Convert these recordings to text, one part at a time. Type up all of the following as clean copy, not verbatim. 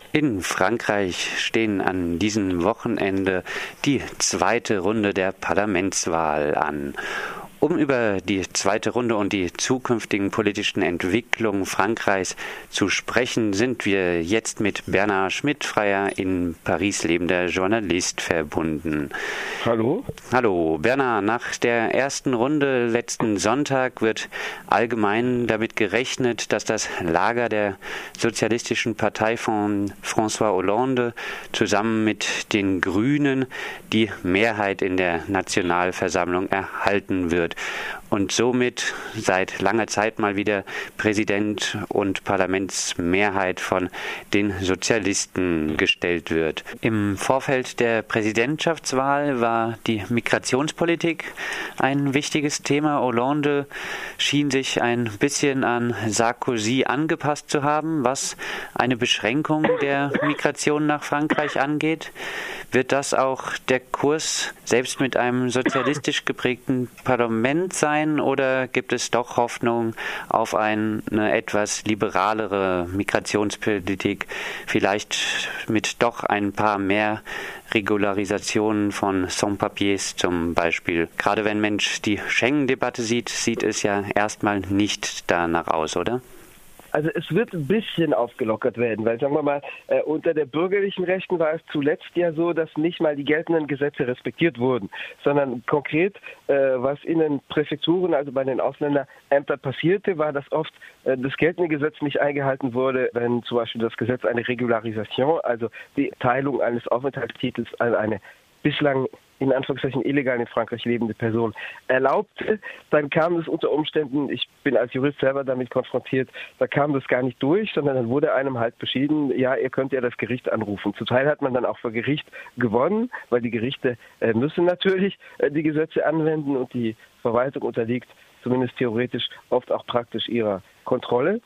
In Frankreich stehen an diesem Wochenende die zweite Runde der Parlamentswahl an. Um über die zweite Runde und die zukünftigen politischen Entwicklungen Frankreichs zu sprechen, sind wir jetzt mit Bernard Schmidt, freier in Paris lebender Journalist, verbunden. Hallo. Hallo, Bernard. Nach der ersten Runde letzten Sonntag wird allgemein damit gerechnet, dass das Lager der Sozialistischen Partei von François Hollande zusammen mit den Grünen die Mehrheit in der Nationalversammlung erhalten wird und somit seit langer Zeit mal wieder Präsident und Parlamentsmehrheit von den Sozialisten gestellt wird. Im Vorfeld der Präsidentschaftswahl war die Migrationspolitik ein wichtiges Thema. Hollande schien sich ein bisschen an Sarkozy angepasst zu haben, was eine Beschränkung der Migration nach Frankreich angeht. Wird das auch der Kurs selbst mit einem sozialistisch geprägten Parlament sein oder gibt es doch Hoffnung auf eine etwas liberalere Migrationspolitik, vielleicht mit doch ein paar mehr Regularisationen von Sans-Papiers zum Beispiel? Gerade wenn Mensch die Schengen-Debatte sieht es ja erstmal nicht danach aus, oder? Also es wird ein bisschen aufgelockert werden, weil, sagen wir mal, unter der bürgerlichen Rechten war es zuletzt ja so, dass nicht mal die geltenden Gesetze respektiert wurden, sondern konkret, was in den Präfekturen, also bei den Ausländerämtern passierte, war, dass oft das geltende Gesetz nicht eingehalten wurde, wenn zum Beispiel das Gesetz eine Regularisation, also die Teilung eines Aufenthaltstitels an eine bislang in Anführungszeichen illegal in Frankreich lebende Person erlaubte, dann kam es unter Umständen, ich bin als Jurist selber damit konfrontiert, da kam das gar nicht durch, sondern dann wurde einem halt beschieden, ja, ihr könnt ja das Gericht anrufen. Zum Teil hat man dann auch vor Gericht gewonnen, weil die Gerichte müssen natürlich die Gesetze anwenden und die Verwaltung unterliegt zumindest theoretisch oft auch praktisch ihrer Kontrolle.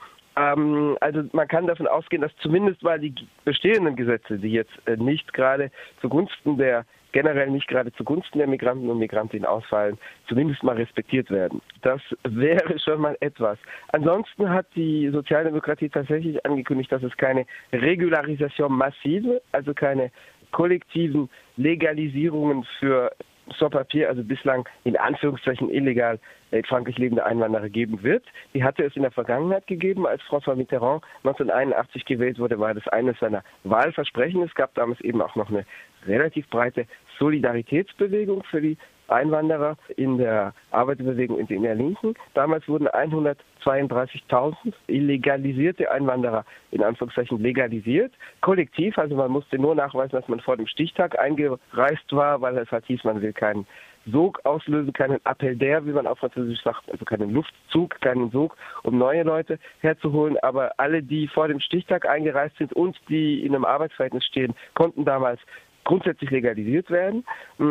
Also man kann davon ausgehen, dass zumindest mal die bestehenden Gesetze, die jetzt nicht gerade zugunsten der Migranten und Migrantinnen ausfallen, zumindest mal respektiert werden. Das wäre schon mal etwas. Ansonsten hat die Sozialdemokratie tatsächlich angekündigt, dass es keine Regularisation massive, also keine kollektiven Legalisierungen für Sans-Papier, also bislang in Anführungszeichen illegal in Frankreich lebende Einwanderer geben wird. Die hatte es in der Vergangenheit gegeben, als François Mitterrand 1981 gewählt wurde, war das eines seiner Wahlversprechen. Es gab damals eben auch noch eine relativ breite Solidaritätsbewegung für die Einwanderer in der Arbeiterbewegung und in der Linken. Damals wurden 132.000 illegalisierte Einwanderer in Anführungszeichen legalisiert, kollektiv, also man musste nur nachweisen, dass man vor dem Stichtag eingereist war, weil es halt hieß, man will keinen Sog auslösen, keinen Appel d'air, wie man auf Französisch sagt, also keinen Luftzug, keinen Sog, um neue Leute herzuholen, aber alle, die vor dem Stichtag eingereist sind und die in einem Arbeitsverhältnis stehen, konnten damals grundsätzlich legalisiert werden.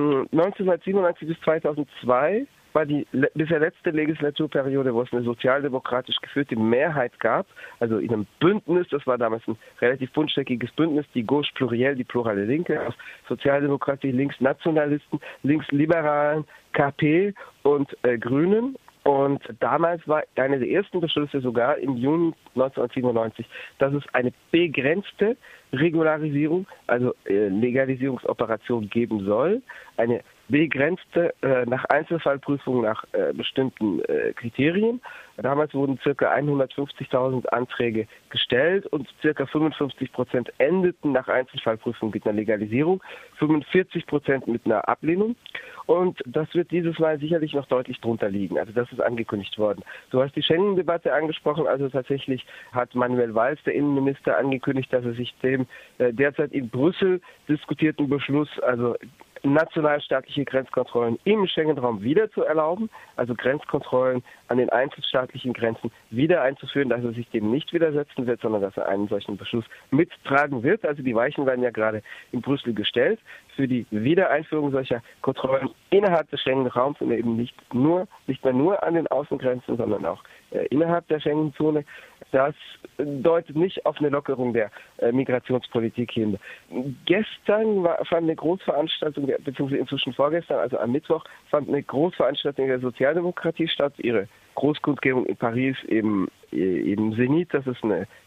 1997 bis 2002 war die bisher letzte Legislaturperiode, wo es eine sozialdemokratisch geführte Mehrheit gab, also in einem Bündnis, das war damals ein relativ buntstöckiges Bündnis, die Gauche Plurielle, die plurale Linke, aus Sozialdemokratie, Linksnationalisten, Linksliberalen, KP und Grünen. Und damals war einer der ersten Beschlüsse sogar im Juni 1997, dass es eine begrenzte Regularisierung, also Legalisierungsoperation geben soll, eine begrenzte nach Einzelfallprüfung nach bestimmten Kriterien. Damals wurden ca. 150.000 Anträge gestellt und ca. 55% endeten nach Einzelfallprüfung mit einer Legalisierung, 45% mit einer Ablehnung. Und das wird dieses Mal sicherlich noch deutlich drunter liegen. Also das ist angekündigt worden. Du hast die Schengen-Debatte angesprochen. Also tatsächlich hat Manuel Valls, der Innenminister, angekündigt, dass er sich dem derzeit in Brüssel diskutierten Beschluss, also nationalstaatliche Grenzkontrollen im Schengen-Raum wieder zu erlauben, also Grenzkontrollen an den einzelstaatlichen Grenzen wieder einzuführen, dass er sich dem nicht widersetzen wird, sondern dass er einen solchen Beschluss mittragen wird. Also die Weichen werden ja gerade in Brüssel gestellt für die Wiedereinführung solcher Kontrollen innerhalb des Schengen-Raums und eben nicht mehr nur an den Außengrenzen, sondern auch innerhalb der Schengen-Zone. Das deutet nicht auf eine Lockerung der Migrationspolitik hin. Gestern fand eine Großveranstaltung, beziehungsweise inzwischen vorgestern, also am Mittwoch, fand eine Großveranstaltung der Sozialdemokratie statt. Ihre Großkundgebung in Paris im Zenit, das ist eine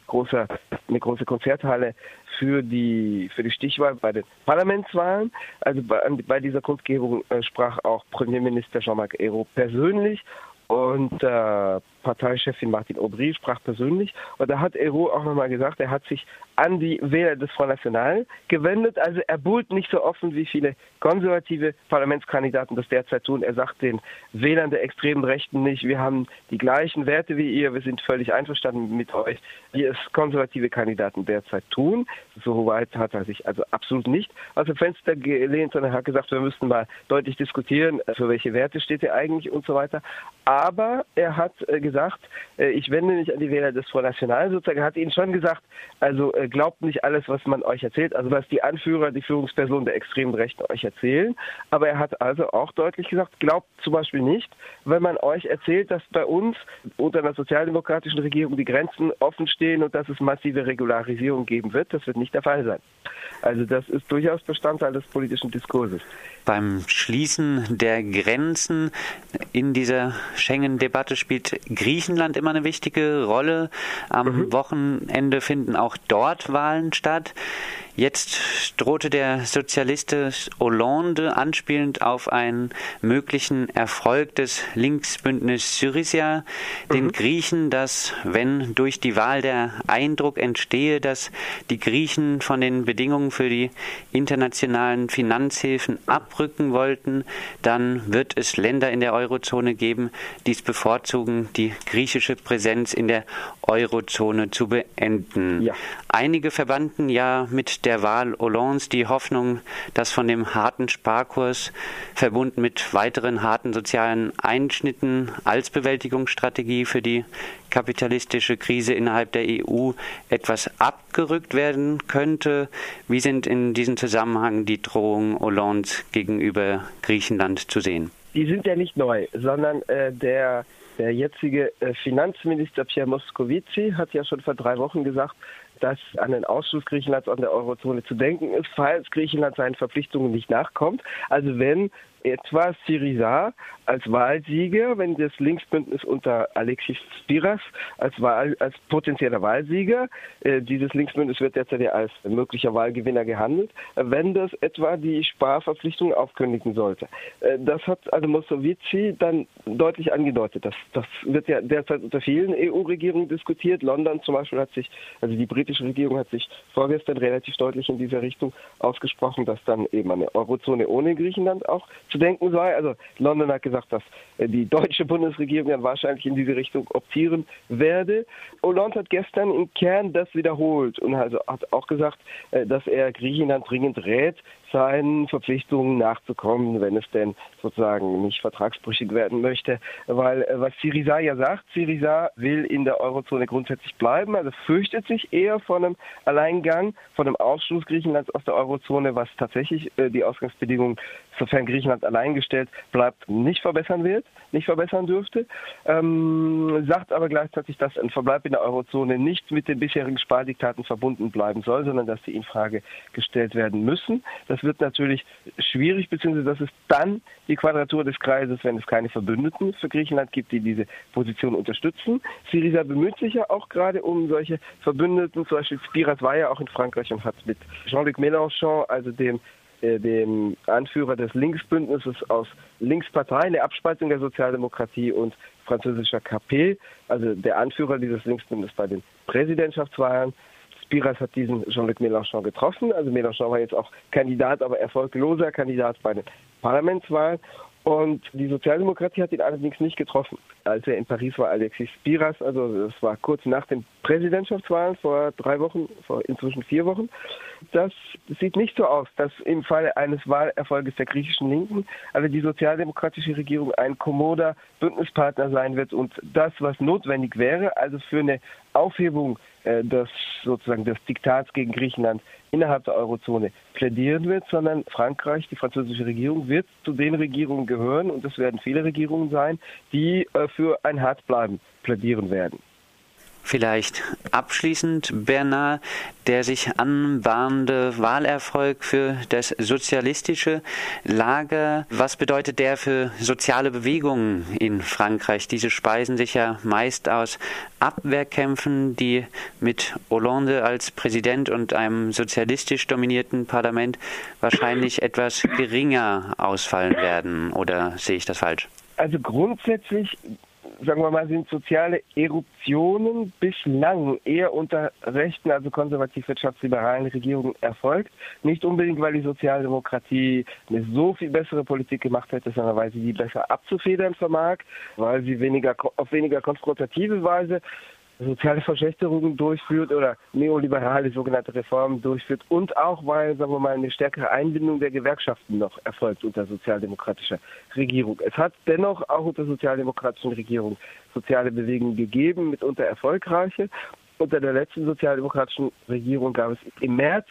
eine große Konzerthalle für die Stichwahl bei den Parlamentswahlen. Also bei dieser Kundgebung sprach auch Premierminister Jean-Marc Ayrault persönlich und Parteichefin Martine Aubry sprach persönlich. Und da hat Ayrault auch nochmal gesagt, er hat sich an die Wähler des Front National gewendet. Also er buhlt nicht so offen, wie viele konservative Parlamentskandidaten das derzeit tun. Er sagt den Wählern der extremen Rechten nicht, wir haben die gleichen Werte wie ihr, wir sind völlig einverstanden mit euch, wie es konservative Kandidaten derzeit tun. So weit hat er sich also absolut nicht aus dem Fenster gelehnt, sondern er hat gesagt, wir müssten mal deutlich diskutieren, für welche Werte steht er eigentlich und so weiter. Aber er hat gesagt, ich wende mich an die Wähler des Front National sozusagen. Er hat ihnen schon gesagt, also glaubt nicht alles, was man euch erzählt, also was die Anführer, die Führungspersonen der extremen Rechten euch erzählen. Aber er hat also auch deutlich gesagt, glaubt zum Beispiel nicht, wenn man euch erzählt, dass bei uns unter einer sozialdemokratischen Regierung die Grenzen offen stehen und dass es massive Regularisierung geben wird. Das wird nicht der Fall sein. Also das ist durchaus Bestandteil des politischen Diskurses. Beim Schließen der Grenzen in dieser Schengen-Debatte spielt Griechenland immer eine wichtige Rolle. Am Wochenende finden auch dort Wahlen statt. Jetzt drohte der Sozialist Hollande, anspielend auf einen möglichen Erfolg des Linksbündnisses Syriza, den Griechen, dass, wenn durch die Wahl der Eindruck entstehe, dass die Griechen von den Bedingungen für die internationalen Finanzhilfen abrücken wollten, dann wird es Länder in der Eurozone geben, die es bevorzugen, die griechische Präsenz in der Eurozone zu beenden. Ja. Einige verbanden ja mit der Wahl Hollandes die Hoffnung, dass von dem harten Sparkurs verbunden mit weiteren harten sozialen Einschnitten als Bewältigungsstrategie für die kapitalistische Krise innerhalb der EU etwas abgerückt werden könnte. Wie sind in diesem Zusammenhang die Drohungen Hollandes gegenüber Griechenland zu sehen? Die sind ja nicht neu, sondern der jetzige Finanzminister Pierre Moscovici hat ja schon vor 3 Wochen gesagt, dass an den Ausschluss Griechenlands aus der Eurozone zu denken ist, falls Griechenland seinen Verpflichtungen nicht nachkommt. Also wenn etwa Syriza als Wahlsieger, wenn das Linksbündnis unter Alexis Tsipras als potenzieller Wahlsieger, dieses Linksbündnis wird derzeit ja als möglicher Wahlgewinner gehandelt, wenn das etwa die Sparverpflichtungen aufkündigen sollte. Das hat also Moscovici dann deutlich angedeutet. Das wird ja derzeit unter vielen EU-Regierungen diskutiert. London zum Beispiel also die britische Regierung hat sich vorgestern relativ deutlich in dieser Richtung ausgesprochen, dass dann eben eine Eurozone ohne Griechenland auch zu denken sei. Also London hat gesagt, dass die deutsche Bundesregierung dann wahrscheinlich in diese Richtung optieren werde. Hollande hat gestern im Kern das wiederholt und also hat auch gesagt, dass er Griechenland dringend rät, seinen Verpflichtungen nachzukommen, wenn es denn sozusagen nicht vertragsbrüchig werden möchte. Weil was Syriza ja sagt, Syriza will in der Eurozone grundsätzlich bleiben, also fürchtet sich eher von einem Alleingang, von einem Ausschluss Griechenlands aus der Eurozone, was tatsächlich die Ausgangsbedingungen, sofern Griechenland allein gestellt bleibt, nicht verbessern dürfte. Sagt aber gleichzeitig, dass ein Verbleib in der Eurozone nicht mit den bisherigen Spardiktaten verbunden bleiben soll, sondern dass die in Frage gestellt werden müssen. Das wird natürlich schwierig, beziehungsweise das ist dann die Quadratur des Kreises, wenn es keine Verbündeten für Griechenland gibt, die diese Position unterstützen. Syriza bemüht sich ja auch gerade um solche Verbündeten. Zum Beispiel Tsipras war ja auch in Frankreich und hat mit Jean-Luc Mélenchon, also dem Anführer des Linksbündnisses aus Linksparteien, der Abspaltung der Sozialdemokratie und französischer KP, also der Anführer dieses Linksbündnisses bei den Präsidentschaftswahlen. Tsipras hat diesen Jean-Luc Mélenchon getroffen. Also Mélenchon war jetzt auch Kandidat, aber erfolgloser Kandidat bei den Parlamentswahlen. Und die Sozialdemokratie hat ihn allerdings nicht getroffen. Als er in Paris war, Alexis Tsipras, also das war kurz nach den Präsidentschaftswahlen vor 3 Wochen, vor inzwischen 4 Wochen. Das sieht nicht so aus, dass im Falle eines Wahlerfolges der griechischen Linken also die sozialdemokratische Regierung ein kommoder Bündnispartner sein wird und das, was notwendig wäre, also für eine Aufhebung des Diktats gegen Griechenland innerhalb der Eurozone plädieren wird, sondern Frankreich, die französische Regierung, wird zu den Regierungen gehören und es werden viele Regierungen sein, die für ein Hartbleiben plädieren werden. Vielleicht abschließend, Bernard, der sich anbahnende Wahlerfolg für das sozialistische Lager. Was bedeutet der für soziale Bewegungen in Frankreich? Diese speisen sich ja meist aus Abwehrkämpfen, die mit Hollande als Präsident und einem sozialistisch dominierten Parlament wahrscheinlich etwas geringer ausfallen werden. Oder sehe ich das falsch? Also grundsätzlich, sagen wir mal, sind soziale Eruptionen bislang eher unter rechten, also konservativ-wirtschaftsliberalen Regierungen erfolgt. Nicht unbedingt, weil die Sozialdemokratie eine so viel bessere Politik gemacht hätte, sondern weil sie die besser abzufedern vermag, weil sie auf weniger konfrontative Weise soziale Verschlechterungen durchführt oder neoliberale sogenannte Reformen durchführt und auch, weil, sagen wir mal, eine stärkere Einbindung der Gewerkschaften noch erfolgt unter sozialdemokratischer Regierung. Es hat dennoch auch unter sozialdemokratischen Regierungen soziale Bewegungen gegeben, mitunter erfolgreiche. Unter der letzten sozialdemokratischen Regierung gab es im März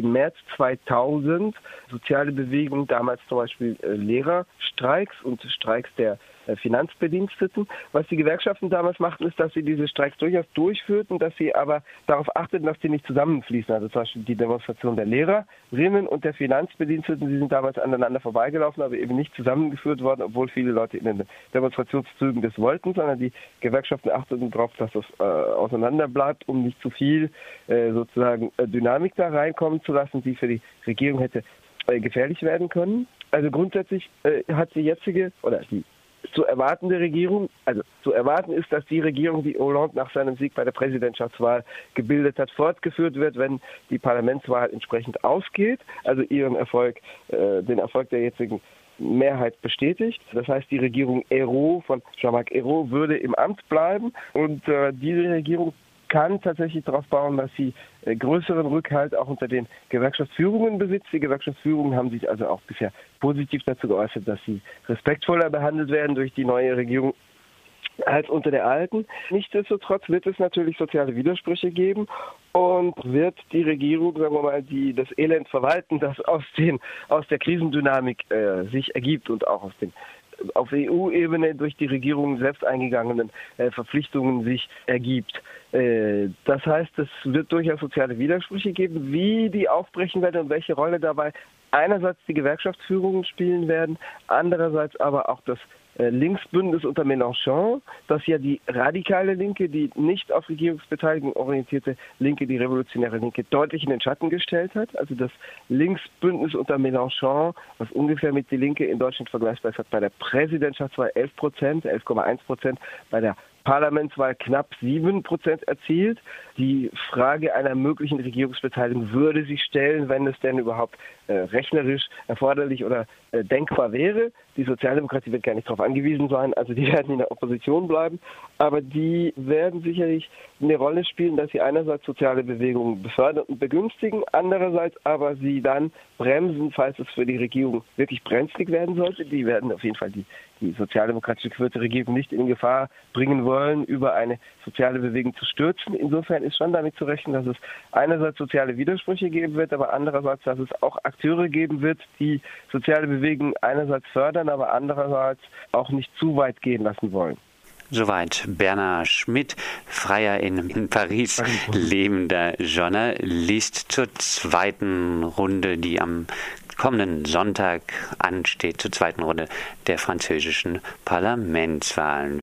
2000 soziale Bewegungen, damals zum Beispiel Lehrerstreiks und Streiks der Finanzbediensteten. Was die Gewerkschaften damals machten, ist, dass sie diese Streiks durchaus durchführten, dass sie aber darauf achteten, dass sie nicht zusammenfließen. Also zum Beispiel die Demonstration der Lehrerinnen und der Finanzbediensteten, die sind damals aneinander vorbeigelaufen, aber eben nicht zusammengeführt worden, obwohl viele Leute in den Demonstrationszügen das wollten, sondern die Gewerkschaften achteten darauf, dass das auseinander bleibt, um nicht zu viel sozusagen Dynamik da reinkommen zu lassen, die für die Regierung hätte gefährlich werden können. Also grundsätzlich hat die jetzige oder die zu erwartende Regierung, also zu erwarten ist, dass die Regierung, die Hollande nach seinem Sieg bei der Präsidentschaftswahl gebildet hat, fortgeführt wird, wenn die Parlamentswahl entsprechend ausgeht, also ihren Erfolg, den Erfolg der jetzigen Mehrheit bestätigt. Das heißt, die Regierung Ayrault von Jean-Marc Ayrault würde im Amt bleiben und diese Regierung kann tatsächlich darauf bauen, dass sie größeren Rückhalt auch unter den Gewerkschaftsführungen besitzt. Die Gewerkschaftsführungen haben sich also auch bisher positiv dazu geäußert, dass sie respektvoller behandelt werden durch die neue Regierung als unter der alten. Nichtsdestotrotz wird es natürlich soziale Widersprüche geben und wird die Regierung, sagen wir mal, die das Elend verwalten, das aus der Krisendynamik sich ergibt und auch auf EU-Ebene durch die Regierung selbst eingegangenen Verpflichtungen sich ergibt. Das heißt, es wird durchaus soziale Widersprüche geben, wie die aufbrechen werden und welche Rolle dabei einerseits die Gewerkschaftsführungen spielen werden, andererseits aber auch das Linksbündnis unter Mélenchon, das ja die radikale Linke, die nicht auf Regierungsbeteiligung orientierte Linke, die revolutionäre Linke, deutlich in den Schatten gestellt hat. Also das Linksbündnis unter Mélenchon, was ungefähr mit die Linke in Deutschland vergleichbar ist, hat bei der Präsidentschaftswahl 11%, bei der Parlamentswahl knapp 7% erzielt. Die Frage einer möglichen Regierungsbeteiligung würde sich stellen, wenn es denn überhaupt rechnerisch erforderlich oder denkbar wäre. Die Sozialdemokratie wird gar nicht darauf angewiesen sein, also die werden in der Opposition bleiben, aber die werden sicherlich eine Rolle spielen, dass sie einerseits soziale Bewegungen befördern und begünstigen, andererseits aber sie dann bremsen, falls es für die Regierung wirklich brenzlig werden sollte. Die werden auf jeden Fall die sozialdemokratische geführte Regierung nicht in Gefahr bringen wollen, über eine soziale Bewegung zu stürzen. Insofern ist schon damit zu rechnen, dass es einerseits soziale Widersprüche geben wird, aber andererseits, dass es auch Akteure geben wird, die soziale Bewegungen einerseits fördern, aber andererseits auch nicht zu weit gehen lassen wollen. Soweit Bernard Schmidt, freier in Paris lebender Journalist, zur zweiten Runde, die am kommenden Sonntag ansteht, zur zweiten Runde der französischen Parlamentswahlen.